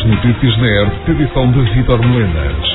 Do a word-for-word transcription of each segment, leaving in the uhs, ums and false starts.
notícias na E R T, edição de Vítor Melenas.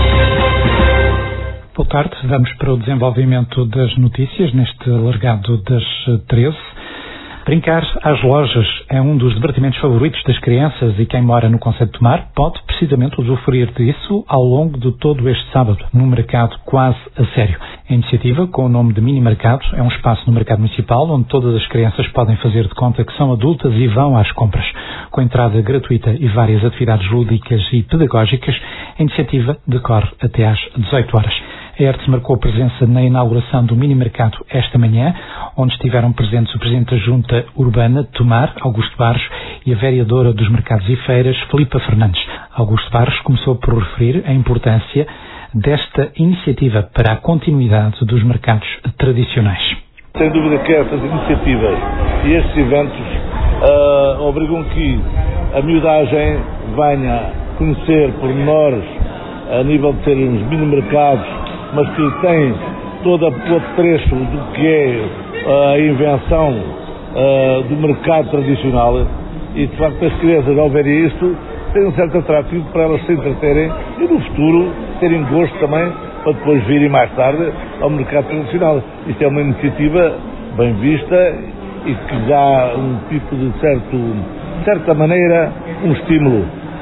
Boa tarde, vamos para o desenvolvimento das notícias neste alargado das treze. Brincar às lojas é um dos divertimentos favoritos das crianças e quem mora no concelho de Tomar pode precisamente usufruir disso ao longo de todo este sábado, num mercado quase a sério. A iniciativa, com o nome de Mini Mercado, é um espaço no mercado municipal onde todas as crianças podem fazer de conta que são adultas e vão às compras. Com entrada gratuita e várias atividades lúdicas e pedagógicas, a iniciativa decorre até às dezoito horas. A E R T marcou presença na inauguração do Mini Mercado esta manhã, onde estiveram presentes o Presidente da Junta Urbana de Tomar, Augusto Barros, e a Vereadora dos Mercados e Feiras, Filipa Fernandes. Augusto Barros começou por referir a importância desta iniciativa para a continuidade dos mercados tradicionais. Sem dúvida que estas iniciativas e estes eventos uh, obrigam que a miudagem venha conhecer pormenores a nível de serem uns mini-mercados, mas que tem todo o trecho do que é a invenção uh, do mercado tradicional e, de facto, as crianças, ao verem isto, têm um certo atrativo para elas se entreterem e, no futuro, terem gosto também para depois virem mais tarde ao mercado tradicional. Isto é uma iniciativa bem vista e que dá um tipo de, certo, de certa maneira, um estímulo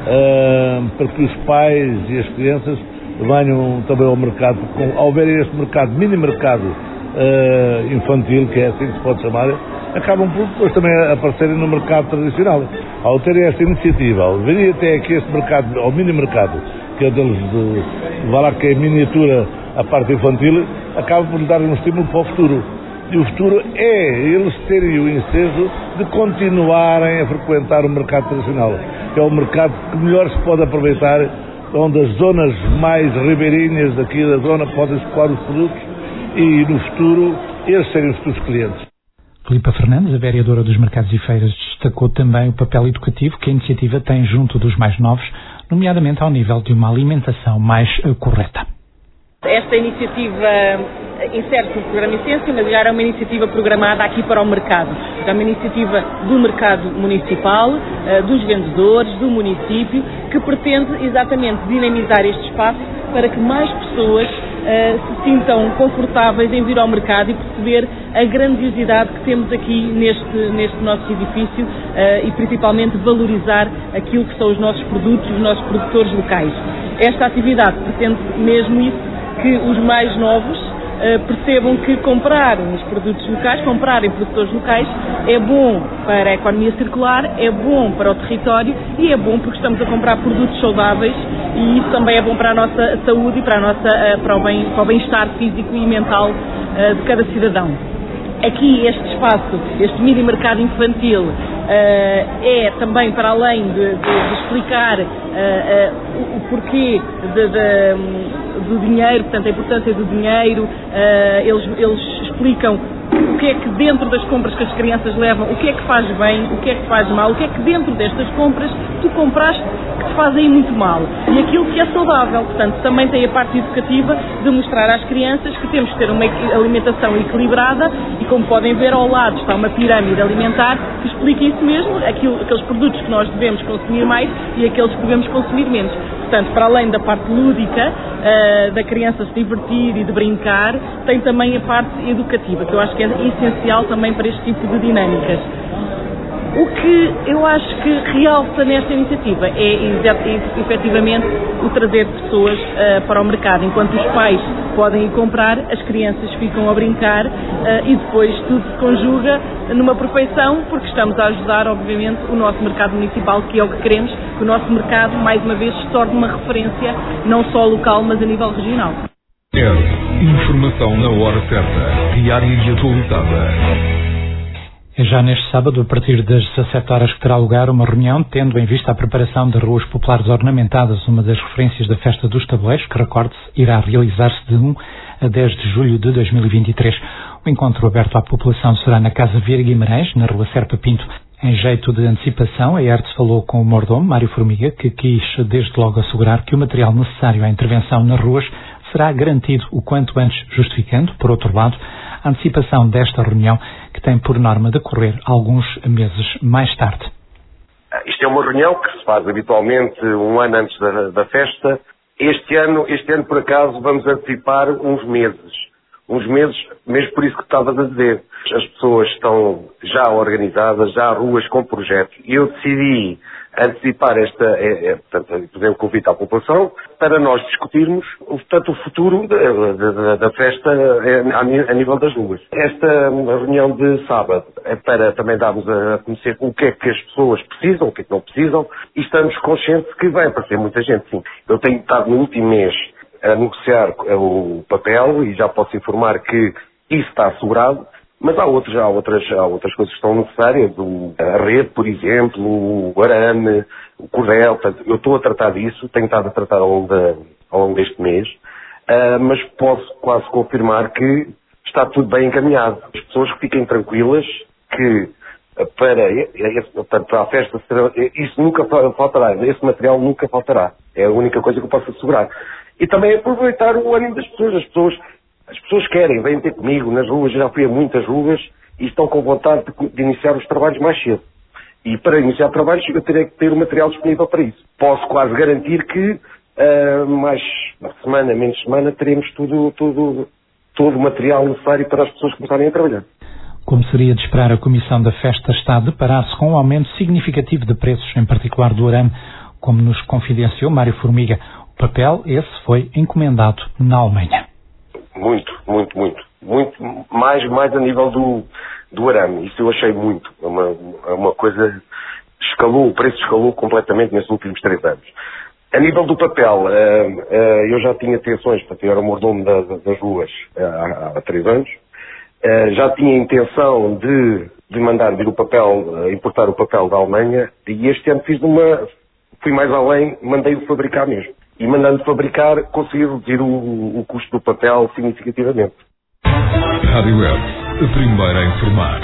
uh, para que os pais e as crianças venham também ao mercado, com, ao verem este mercado, mini mercado uh, infantil, que é assim que se pode chamar, acabam por depois também aparecerem no mercado tradicional. Ao terem esta iniciativa, ao virem até aqui este mercado, ao mini mercado, que é deles de, vá lá que é miniatura a parte infantil, acaba por lhe dar um estímulo para o futuro. E o futuro é eles terem o ensejo de continuarem a frequentar o mercado tradicional, que é o mercado que melhor se pode aproveitar, onde as zonas mais ribeirinhas daqui da zona podem escoar os produtos e, no futuro, eles serem os futuros clientes. Filipa Fernandes, a Vereadora dos Mercados e Feiras, destacou também o papel educativo que a iniciativa tem junto dos mais novos, nomeadamente ao nível de uma alimentação mais correta. Esta iniciativa insere-se no programa Essência, mas já era uma iniciativa programada aqui para o mercado. É uma iniciativa do mercado municipal, dos vendedores, do município, que pretende exatamente dinamizar este espaço para que mais pessoas se sintam confortáveis em vir ao mercado e perceber a grandiosidade que temos aqui neste, neste nosso edifício e principalmente valorizar aquilo que são os nossos produtos, os nossos produtores locais. Esta atividade pretende mesmo isso, que os mais novos uh, percebam que comprar os produtos locais, comprarem produtores locais, é bom para a economia circular, é bom para o território e é bom porque estamos a comprar produtos saudáveis e isso também é bom para a nossa saúde e para, a nossa, uh, para, o, bem, para o bem-estar físico e mental uh, de cada cidadão. Aqui este espaço, este mini mercado infantil, uh, é também para além de, de, de explicar uh, uh, o, o porquê de, de, do dinheiro, portanto a importância do dinheiro, uh, eles, eles explicam o que é que dentro das compras que as crianças levam, o que é que faz bem, o que é que faz mal, o que é que dentro destas compras tu compraste que te fazem muito mal e aquilo que é saudável. Portanto, também tem a parte educativa de mostrar às crianças que temos que ter uma alimentação equilibrada e, como podem ver, ao lado está uma pirâmide alimentar que explica isso mesmo, aquilo, aqueles produtos que nós devemos consumir mais e aqueles que devemos consumir menos. Portanto, para além da parte lúdica, uh, da criança se divertir e de brincar, tem também a parte educativa, que eu acho que é essencial também para este tipo de dinâmicas. O que eu acho que realça nesta iniciativa é, efetivamente, o trazer pessoas uh, para o mercado. Enquanto os pais podem ir comprar, as crianças ficam a brincar uh, e depois tudo se conjuga numa perfeição, porque estamos a ajudar, obviamente, o nosso mercado municipal, que é o que queremos, que o nosso mercado, mais uma vez, se torne uma referência, não só local, mas a nível regional. É informação na hora certa, diária e atualizada. É já neste sábado, a partir das dezassete horas, que terá lugar uma reunião, tendo em vista a preparação de ruas populares ornamentadas, uma das referências da Festa dos Tabuleiros, que, recorde-se, irá realizar-se de um a dez de julho de dois mil e vinte e três. O encontro aberto à população será na Casa Vieira Guimarães, na Rua Serpa Pinto. Em jeito de antecipação, a E R T falou com o mordomo, Mário Formiga, que quis desde logo assegurar que o material necessário à intervenção nas ruas será garantido o quanto antes, justificando, por outro lado, a antecipação desta reunião, que tem por norma decorrer alguns meses mais tarde. isto é uma reunião que se faz habitualmente um ano antes da, da festa. Este ano, este ano, por acaso, vamos antecipar uns meses. Uns meses, mesmo por isso que estavas a dizer. As pessoas estão já organizadas, já há ruas com projetos. E eu decidi antecipar esta, é, é, portanto, fazer um convite à população para nós discutirmos portanto, o futuro da, da, da festa a, a nível das ruas. Esta reunião de sábado é para também darmos a conhecer o que é que as pessoas precisam, o que é que não precisam, e estamos conscientes que vai aparecer muita gente, sim. Eu tenho estado no último mês a negociar o papel e já posso informar que isso está assegurado. Mas há, outros, há, outras, há outras coisas que estão necessárias, o, a rede, por exemplo, o arame, o cordel, portanto, eu estou a tratar disso, tenho estado a tratar ao longo, de, ao longo deste mês, uh, mas posso quase confirmar que está tudo bem encaminhado. As pessoas que fiquem tranquilas que para, portanto, para a festa isso nunca faltará, esse material nunca faltará. É a única coisa que eu posso assegurar. E também aproveitar o ânimo das pessoas, as pessoas As pessoas querem, vêm ter comigo nas ruas, já fui a muitas ruas e estão com vontade de, de iniciar os trabalhos mais cedo. E para iniciar trabalhos eu terei que ter o material disponível para isso. Posso quase garantir que uh, mais uma semana, menos semana, teremos tudo, tudo, todo o material necessário para as pessoas começarem a trabalhar. Como seria de esperar, a Comissão da Festa está a deparar-se com um aumento significativo de preços, em particular do arame, como nos confidenciou Mário Formiga. O papel, esse, foi encomendado na Alemanha. Muito, muito, muito. Muito mais, mais a nível do, do arame. Isso eu achei muito. É uma, é uma coisa... Escalou, o preço escalou completamente nesses últimos três anos. A nível do papel, uh, uh, eu já tinha tensões para tirar o mordomo da, das ruas uh, há, há três anos. Uh, já tinha intenção de, de mandar vir o papel, uh, importar o papel da Alemanha, e este ano fiz uma... Fui mais além, mandei-o fabricar mesmo. E mandando fabricar, consegui reduzir o, o custo do papel significativamente. Rádio Web, a primeira a informar.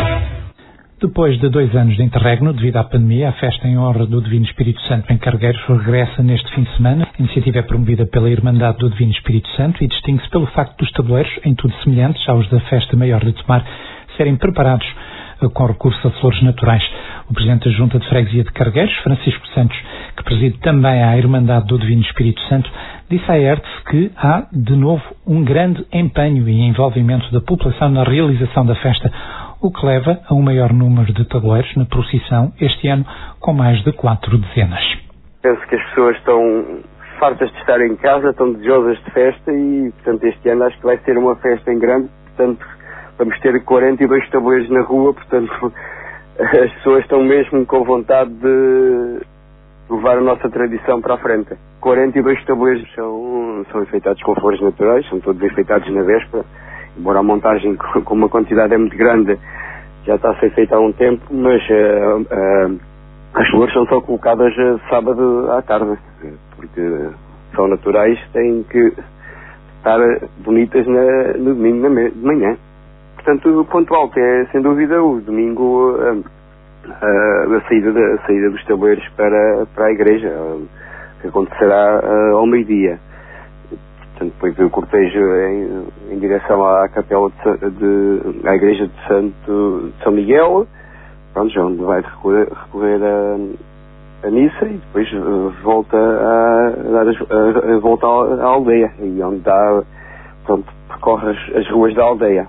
Depois de dois anos de interregno devido à pandemia, a festa em honra do Divino Espírito Santo em Cargueiros regressa neste fim de semana. A iniciativa é promovida pela Irmandade do Divino Espírito Santo e distingue-se pelo facto dos tabuleiros, em tudo semelhantes aos da Festa Maior de Tomar, serem preparados com recurso a flores naturais. O Presidente da Junta de Freguesia de Cargueiros, Francisco Santos, que preside também a Irmandade do Divino Espírito Santo, disse à E R T S que há, de novo, um grande empenho e envolvimento da população na realização da festa, o que leva a um maior número de tabuleiros na procissão este ano, com mais de quatro dezenas. Penso que as pessoas estão fartas de estar em casa, estão desejosas de festa e, portanto, este ano acho que vai ser uma festa em grande, portanto, vamos ter quarenta e dois tabuleiros na rua, portanto, as pessoas estão mesmo com vontade de levar a nossa tradição para a frente. quarenta e dois tabuleiros são, são enfeitados com flores naturais, são todos enfeitados na véspera, embora a montagem com uma quantidade é muito grande, já está a ser feita há um tempo, mas uh, uh, as flores são só colocadas uh, sábado à tarde, porque são naturais, têm que estar bonitas na, no domingo de manhã. Portanto, o ponto alto é, sem dúvida, o domingo, uh, uh, a, saída de, a saída dos tabuleiros para, para a igreja, uh, que acontecerá uh, ao meio-dia. Portanto, depois do cortejo em, em direção à capela de, de, à igreja de Santo de São Miguel, pronto, onde vai recorrer, recorrer a, a missa e depois uh, volta a, dar as, a, a volta à, à aldeia, e onde dá, pronto, percorre as, as ruas da aldeia.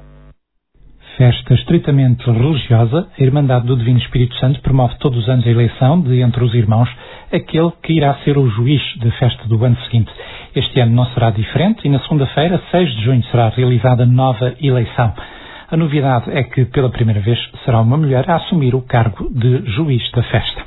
Festa estritamente religiosa, a Irmandade do Divino Espírito Santo promove todos os anos a eleição de entre os irmãos aquele que irá ser o juiz da festa do ano seguinte. Este ano não será diferente e na segunda-feira, seis de junho, será realizada nova eleição. A novidade é que, pela primeira vez, será uma mulher a assumir o cargo de juiz da festa.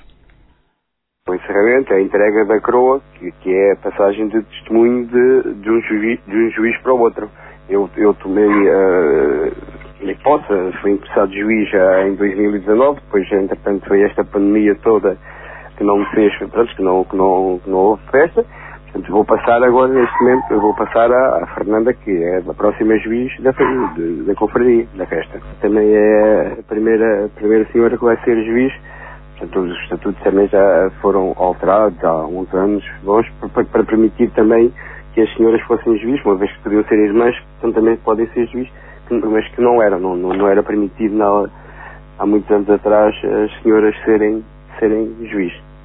O encerramento é a entrega da coroa, que, que é a passagem de testemunho de, de, um, juiz, de um juiz para o outro. Eu, eu tomei uh, a hipótese, fui emprestado de juiz já em dois mil e dezanove, depois, entretanto, foi esta pandemia toda que não me fez, pronto, que não, que não, que não houve festa. Portanto, vou passar agora, neste momento, eu vou passar à, à Fernanda, que é a próxima juiz da, de, da confraria, da festa. Também é a primeira, a primeira senhora que vai ser juiz. Portanto, os estatutos também já foram alterados há uns anos, bons, para, para permitir também que as senhoras fossem juiz, uma vez que podiam ser irmãs, portanto, também podem ser juiz, mas que não eram, não, não, não era permitido na, há muitos anos atrás as senhoras serem, serem juiz.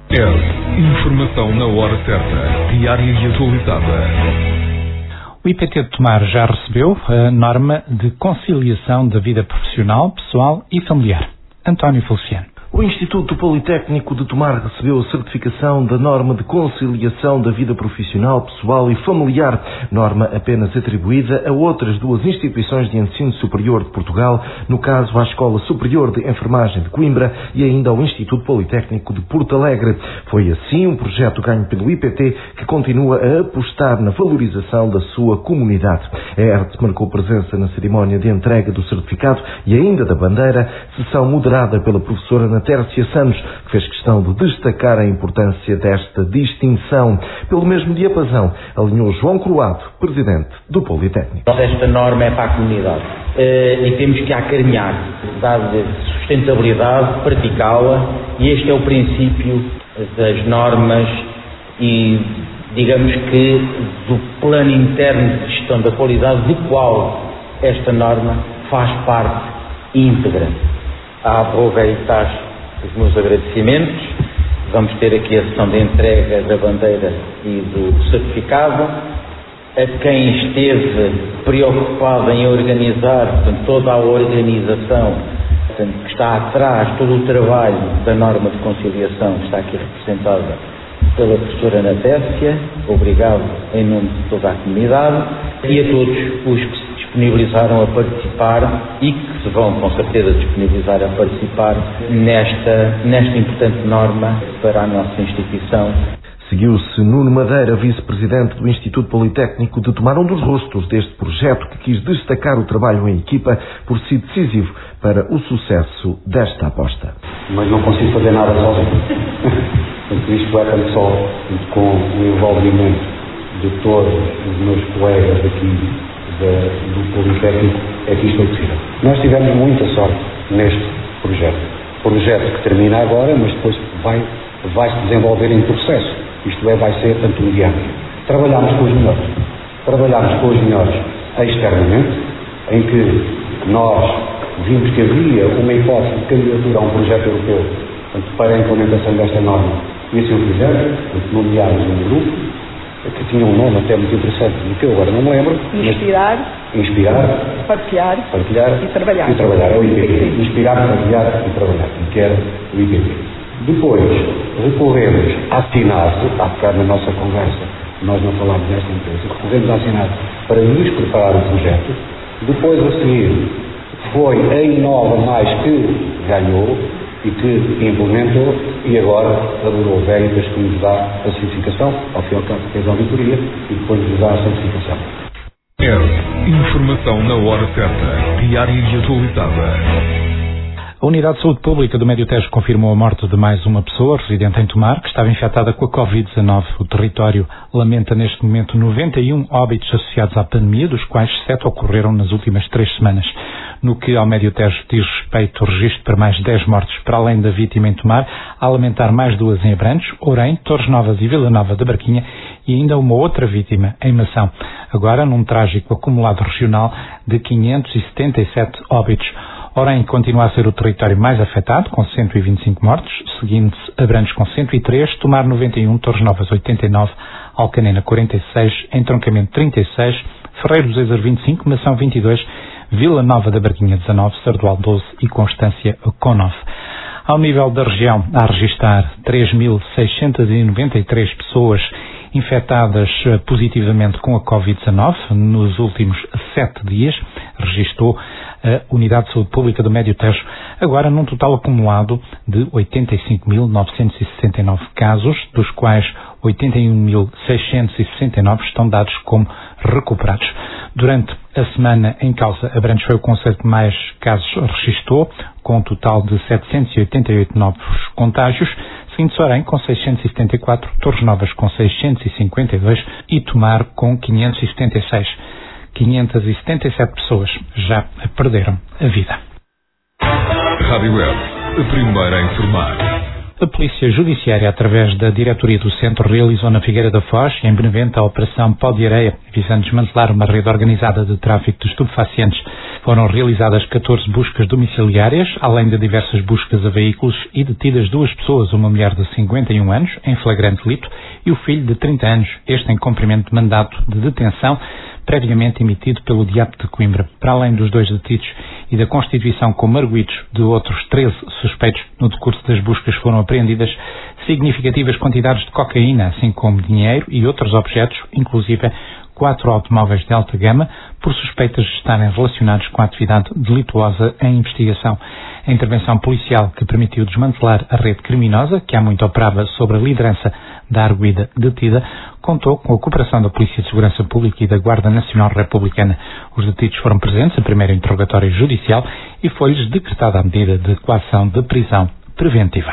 É informação na hora certa, diária e atualizada. O I P T de Tomar já recebeu a norma de conciliação da vida profissional, pessoal e familiar. António Feliciano. O Instituto Politécnico de Tomar recebeu a certificação da norma de conciliação da vida profissional, pessoal e familiar, norma apenas atribuída a outras duas instituições de ensino superior de Portugal, no caso à Escola Superior de Enfermagem de Coimbra e ainda ao Instituto Politécnico de Porto Alegre. Foi assim um projeto ganho pelo I P T que continua a apostar na valorização da sua comunidade. A E R T marcou presença na cerimónia de entrega do certificado e ainda da bandeira, sessão moderada pela professora Ana Tércia Santos, que fez questão de destacar a importância desta distinção. Pelo mesmo diapasão, alinhou João Croado, presidente do Politécnico. Esta norma é para a comunidade e temos que a acarinhar, dar sustentabilidade, praticá-la, e este é o princípio das normas e, digamos que, do plano interno de gestão da qualidade, do qual esta norma faz parte íntegra. A aproveitar os meus agradecimentos. Vamos ter aqui a sessão de entrega da bandeira e do certificado. A quem esteve preocupado em organizar, portanto, toda a organização, portanto, que está atrás, todo o trabalho da norma de conciliação, que está aqui representada pela professora Ana Tércia. Obrigado em nome de toda a comunidade e a todos os que se disponibilizaram a participar e que se vão com certeza disponibilizar a participar nesta, nesta importante norma para a nossa instituição. Seguiu-se Nuno Madeira, vice-presidente do Instituto Politécnico de Tomar, um dos rostos deste projeto que quis destacar o trabalho em equipa por si decisivo para o sucesso desta aposta. Mas não consigo fazer nada sozinho. Isto é tanto só com o envolvimento de todos os meus colegas aqui do Politécnico é que isto é possível. Nós tivemos muita sorte neste projeto. Projeto que termina agora, mas depois vai, vai se desenvolver em processo. Isto é, vai ser tanto um dia. Trabalhámos com os melhores. Trabalhámos com os melhores externamente, em que nós vimos que havia uma hipótese de candidatura a um projeto europeu, portanto, para a implementação desta norma. E assim o fizeram, nomeámos um grupo que tinha um nome até muito interessante, que eu agora não me lembro. Inspirar, inspirar, partilhar, partilhar e trabalhar. E trabalhar, é o I P T. Inspirar, partilhar e trabalhar, que era o I P T. Depois, recorremos à SINASE, a ficar na nossa conversa, nós não falámos desta empresa, recorremos à SINASE para nos preparar o projeto. Depois, a seguir, foi a Inova Mais que ganhou e que implementou, e agora elaborou o Veritas, que nos dá a certificação, ao fim e ao cabo fez a auditoria e depois nos dá a certificação. É informação na hora certa, diária e atualizada. A Unidade de Saúde Pública do Médio Tejo confirmou a morte de mais uma pessoa residente em Tomar, que estava infectada com a covid dezanove. O território lamenta neste momento noventa e um óbitos associados à pandemia, dos quais sete ocorreram nas últimas três semanas. No que ao Médio Tejo diz respeito, o registro para mais dez mortes, para além da vítima em Tomar, a lamentar mais duas em Abrantes, Ourém, Torres Novas e Vila Nova da Barquinha e ainda uma outra vítima em Mação. Agora num trágico acumulado regional de quinhentos e setenta e sete óbitos. Ourém continua a ser o território mais afetado, com cento e vinte e cinco mortes, seguindo-se Abrantes com cento e três, Tomar noventa e um, Torres Novas oitenta e nove, Alcanena quarenta e seis, Entroncamento trinta e seis, Ferreiro do Zezer vinte e cinco, Mação vinte e dois, Vila Nova da Barquinha dezanove, Sardual doze e Constância com nove. Ao nível da região, há a registrar três mil seiscentos e noventa e três pessoas infectadas positivamente com a covid dezanove nos últimos sete dias, registou a Unidade de Saúde Pública do Médio Tejo, agora num total acumulado de oitenta e cinco mil novecentos e sessenta e nove casos, dos quais oitenta e um mil seiscentos e sessenta e nove estão dados como recuperados. Durante a semana em causa, Abrantes foi o concelho que mais casos registrou, com um total de setecentos e oitenta e oito novos contágios, seguindo-se Ourém com seiscentos e setenta e quatro, Torres Novas com seiscentos e cinquenta e dois e Tomar com quinhentos e setenta e seis. quinhentos e setenta e sete pessoas já perderam a vida. Rádio Web, a primeira a informar. A Polícia Judiciária, através da Diretoria do Centro, realizou na Figueira da Foz, em Benavente, a Operação Pó de Areia, visando desmantelar uma rede organizada de tráfico de estupefacientes. Foram realizadas catorze buscas domiciliárias, além de diversas buscas a veículos, e detidas duas pessoas, uma mulher de cinquenta e um anos, em flagrante delito, e o filho de trinta anos, este em cumprimento de mandato de detenção, previamente emitido pelo D I A P de Coimbra. Para além dos dois detidos e da constituição como arguidos de outros treze suspeitos, no decurso das buscas foram apreendidas significativas quantidades de cocaína, assim como dinheiro e outros objetos, inclusive quatro automóveis de alta gama, por suspeitas de estarem relacionados com a atividade delituosa em investigação. A intervenção policial que permitiu desmantelar a rede criminosa, que há muito operava sobre a liderança da arguida detida, contou com a cooperação da Polícia de Segurança Pública e da Guarda Nacional Republicana. Os detidos foram presentes a primeiro interrogatório judicial e foi-lhes decretada a medida de coação de prisão preventiva.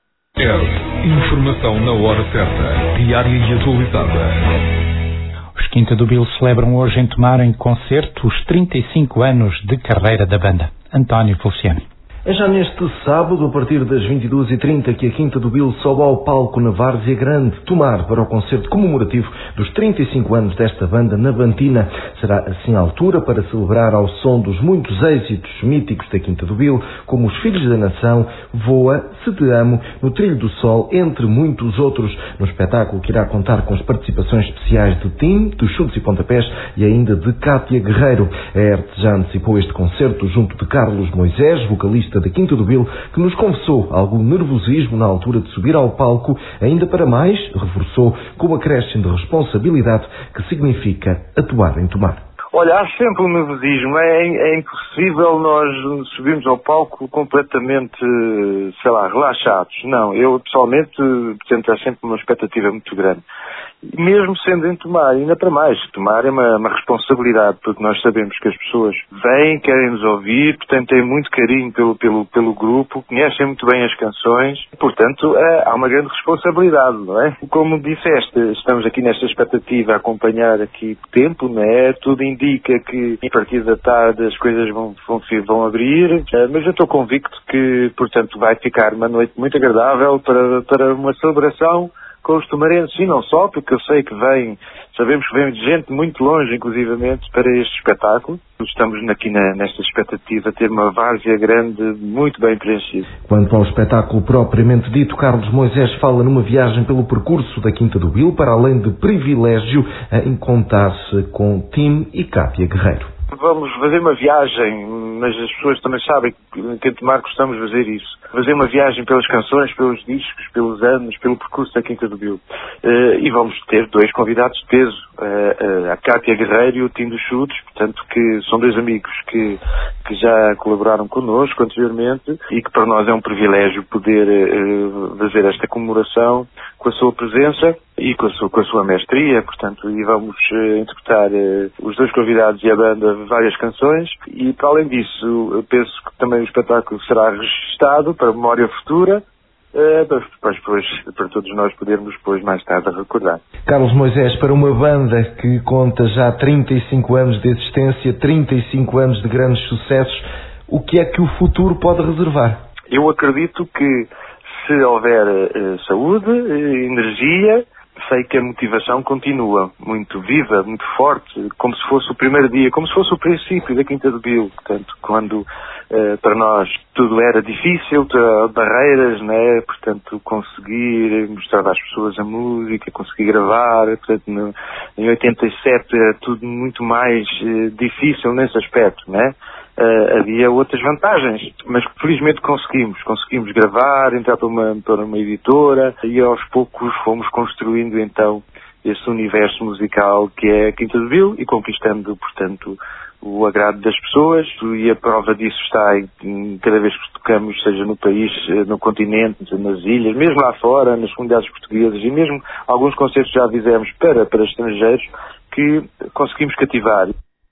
É informação na hora certa, diária e atualizada. Os Quinta do Bill celebram hoje em Tomar em concerto os trinta e cinco anos de carreira da banda. António Feliciano. É já neste sábado, a partir das vinte e duas e trinta, que a Quinta do Bill sobe ao palco na Várzea Grande, Tomar, para o concerto comemorativo dos trinta e cinco anos desta banda na Bantina. Será assim a altura para celebrar ao som dos muitos êxitos míticos da Quinta do Bill, como Os Filhos da Nação, Voa, Se Te Amo, No Trilho do Sol, entre muitos outros, no espetáculo que irá contar com as participações especiais de Tim, dos Chutes e Pontapés e ainda de Cátia Guerreiro. A E R T já antecipou este concerto junto de Carlos Moisés, vocalista da Quinta do Bill, que nos confessou algum nervosismo na altura de subir ao palco, ainda para mais, reforçou, com o acréscimo de responsabilidade que significa atuar em Tomar. Olha, há sempre um nervosismo, é, é impossível nós subirmos ao palco completamente, sei lá, relaxados. Não, eu pessoalmente tento ter sempre uma expectativa muito grande. Mesmo sendo em Tomar, ainda para mais, Tomar é uma, uma responsabilidade, porque nós sabemos que as pessoas vêm, querem nos ouvir, portanto têm muito carinho pelo, pelo, pelo grupo, conhecem muito bem as canções, portanto é, há uma grande responsabilidade, não é? Como disseste, estamos aqui nesta expectativa a acompanhar aqui o tempo, não é? Tudo indica que a partir da tarde as coisas vão, vão, vão abrir, mas eu estou convicto que, portanto, vai ficar uma noite muito agradável para, para uma celebração com os tomarenses, e não só, porque eu sei que vem, sabemos que vem gente muito longe, inclusivamente, para este espetáculo. Estamos aqui na, nesta expectativa de ter uma várzea grande, muito bem preenchida. Quanto ao espetáculo propriamente dito, Carlos Moisés fala numa viagem pelo percurso da Quinta do Bill, para além de privilégio em contar-se com Tim e Cátia Guerreiro. Vamos fazer uma viagem, mas as pessoas também sabem que em Tomar gostamos de fazer isso. Fazer uma viagem pelas canções, pelos discos, pelos anos, pelo percurso da Quinta do Bill. Uh, e vamos ter dois convidados de peso, uh, uh, a Cátia Guerreiro e o Tim dos Chutes, portanto, que são dois amigos que, que já colaboraram connosco anteriormente e que para nós é um privilégio poder uh, fazer esta comemoração com a sua presença e com a sua, com a sua mestria, portanto, e vamos uh, interpretar uh, os dois convidados e a banda várias canções, e para além disso, eu penso que também o espetáculo será registado para a memória futura, uh, para, para, depois, para todos nós podermos depois mais tarde recordar. Carlos Moisés, para uma banda que conta já trinta e cinco anos de existência, trinta e cinco anos de grandes sucessos, o que é que o futuro pode reservar? Eu acredito que se houver uh, saúde, uh, energia, sei que a motivação continua muito viva, muito forte, como se fosse o primeiro dia, como se fosse o princípio da Quinta do Bill. Portanto, quando uh, para nós tudo era difícil, barreiras, né? Portanto, conseguir mostrar às pessoas a música, conseguir gravar, portanto, no, em oitenta e sete era tudo muito mais uh, difícil nesse aspecto, né? Uh, havia outras vantagens, mas felizmente conseguimos, conseguimos gravar, entrar para uma, para uma editora e aos poucos fomos construindo então esse universo musical que é a Quinta do Bill e conquistando, portanto, o agrado das pessoas, e a prova disso está em, em cada vez que tocamos, seja no país, no continente, nas ilhas, mesmo lá fora, nas comunidades portuguesas e mesmo alguns concertos já fizemos para, para estrangeiros, que conseguimos cativar.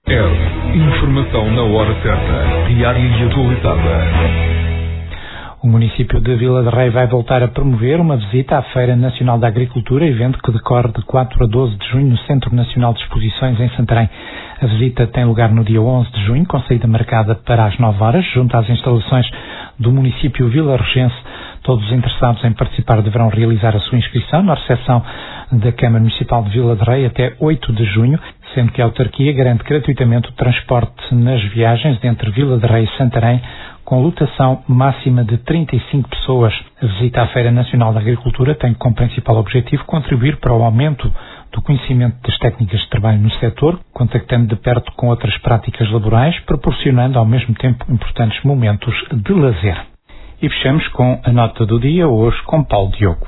É informação na hora certa, diária e atualizada. O município de Vila de Rei vai voltar a promover uma visita à Feira Nacional da Agricultura, evento que decorre de quatro a doze de junho no Centro Nacional de Exposições em Santarém. A visita tem lugar no dia onze de junho, com saída marcada para as nove horas, junto às instalações do município vilarregense. Todos os interessados em participar deverão realizar a sua inscrição na recepção da Câmara Municipal de Vila de Rei até oito de junho. sendo que a autarquia garante gratuitamente o transporte nas viagens entre Vila de Rei e Santarém, com lotação máxima de trinta e cinco pessoas. A visita à Feira Nacional da Agricultura tem como principal objetivo contribuir para o aumento do conhecimento das técnicas de trabalho no setor, contactando de perto com outras práticas laborais, proporcionando ao mesmo tempo importantes momentos de lazer. E fechamos com a nota do dia, hoje com Paulo Diogo.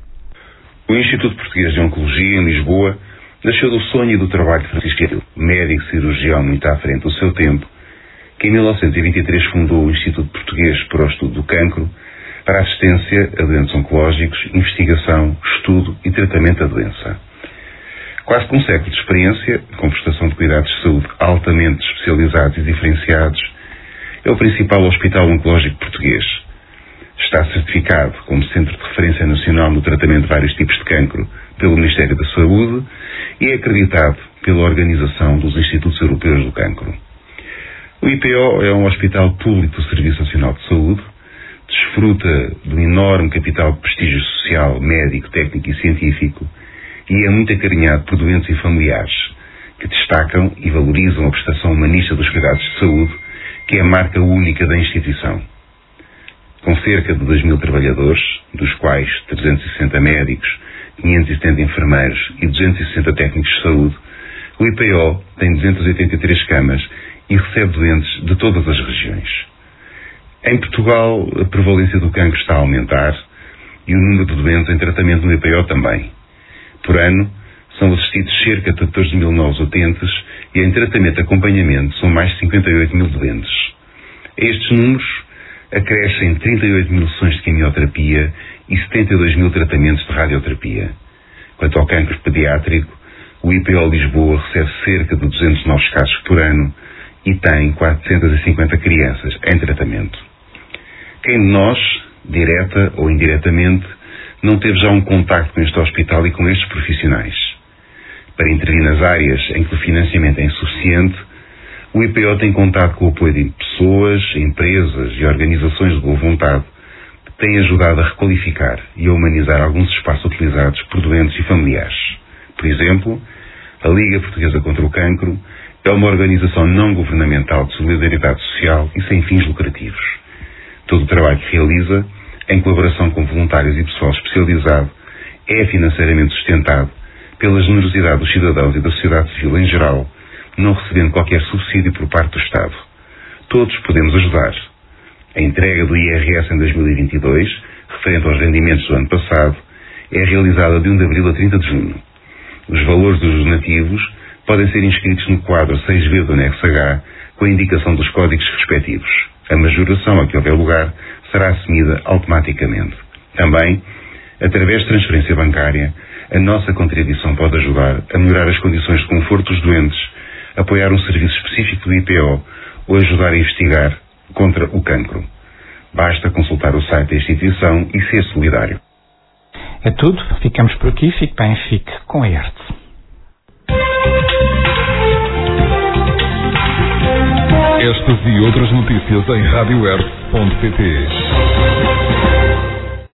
O Instituto Português de Oncologia, em Lisboa, nasceu do sonho e do trabalho de Francisco Gil, médico cirurgião muito à frente do seu tempo, que em mil novecentos e vinte e três fundou o Instituto Português para o Estudo do Cancro, para assistência a doentes oncológicos, investigação, estudo e tratamento da doença. Quase com um século de experiência, com prestação de cuidados de saúde altamente especializados e diferenciados, é o principal hospital oncológico português. Está certificado como Centro de Referência Nacional no tratamento de vários tipos de cancro pelo Ministério da Saúde e é acreditado pela Organização dos Institutos Europeus do Cancro. O I P O é um hospital público do Serviço Nacional de Saúde, desfruta de um enorme capital de prestígio social, médico, técnico e científico e é muito acarinhado por doentes e familiares que destacam e valorizam a prestação humanista dos cuidados de saúde, que é a marca única da instituição. Com cerca de dois mil trabalhadores, dos quais trezentos e sessenta médicos, quinhentos e setenta enfermeiros e duzentos e sessenta técnicos de saúde, o I P O tem duzentas e oitenta e três camas e recebe doentes de todas as regiões. Em Portugal, a prevalência do cancro está a aumentar e o número de doentes em tratamento no I P O também. Por ano, são assistidos cerca de catorze mil novos utentes e em tratamento de acompanhamento são mais de cinquenta e oito mil doentes. A estes números acrescem trinta e oito mil sessões de quimioterapia e setenta e dois mil tratamentos de radioterapia. Quanto ao cancro pediátrico, o I P O Lisboa recebe cerca de duzentos novos casos por ano e tem quatrocentas e cinquenta crianças em tratamento. Quem de nós, direta ou indiretamente, não teve já um contacto com este hospital e com estes profissionais? Para intervir nas áreas em que o financiamento é insuficiente, o I P O tem contado com o apoio de pessoas, empresas e organizações de boa vontade que têm ajudado a requalificar e a humanizar alguns espaços utilizados por doentes e familiares. Por exemplo, a Liga Portuguesa contra o Cancro é uma organização não governamental de solidariedade social e sem fins lucrativos. Todo o trabalho que realiza, em colaboração com voluntários e pessoal especializado, é financeiramente sustentado pela generosidade dos cidadãos e da sociedade civil em geral, não recebendo qualquer subsídio por parte do Estado. Todos podemos ajudar. A entrega do I R S em dois mil e vinte e dois, referente aos rendimentos do ano passado, é realizada de primeiro de abril a trinta de junho. Os valores dos donativos podem ser inscritos no quadro seis B do anexo H, com a indicação dos códigos respectivos. A majoração a que houver lugar será assumida automaticamente. Também, através de transferência bancária, a nossa contribuição pode ajudar a melhorar as condições de conforto dos doentes, apoiar um serviço específico do I P O ou ajudar a investigar contra o cancro. Basta consultar o site da instituição e ser solidário. É tudo. Ficamos por aqui. Fique bem, fique com a E R T. Estas e outras notícias em rádio R ponto pt.